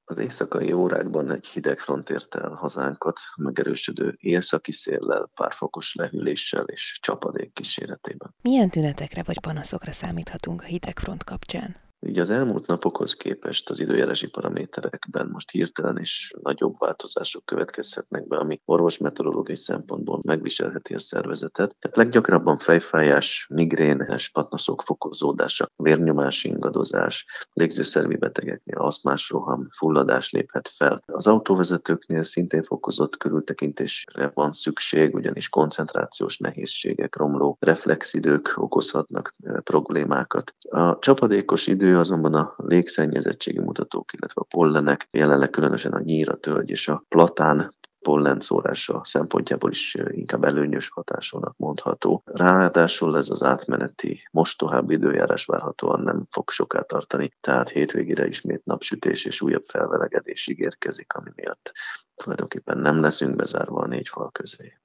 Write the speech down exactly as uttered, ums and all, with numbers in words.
Az éjszakai órákban egy hideg front érte el hazánkat, megerősödő északi széllel, pár fokos lehűléssel és csapadék kíséretében. Milyen tünetekre vagy panaszokra számíthatunk a hidegfront kapcsán? Így az elmúlt napokhoz képest az időjárási paraméterekben most hirtelen és nagyobb változások következhetnek be, ami orvosmeteorológiai szempontból megviselheti a szervezetet. Hát leggyakrabban fejfájás, migrénes panaszok fokozódása, vérnyomás ingadozás, légzőszervi betegeknél asztmás roham, fulladás léphet fel. Az autóvezetőknél szintén fokozott körültekintésre van szükség, ugyanis koncentrációs nehézségek, romló reflexidők okozhatnak problémákat. A csapadékos idő azonban a légszennyezettségi mutatók, illetve a pollenek, jelenleg különösen a nyír, a tölgy és a platán pollenszórása szempontjából is inkább előnyös hatásúnak mondható. Ráadásul ez az átmeneti, most további időjárás várhatóan nem fog soká tartani, tehát hétvégére ismét napsütés és újabb felvelegedés ígérkezik, ami miatt tulajdonképpen nem leszünk bezárva a négy fal közé.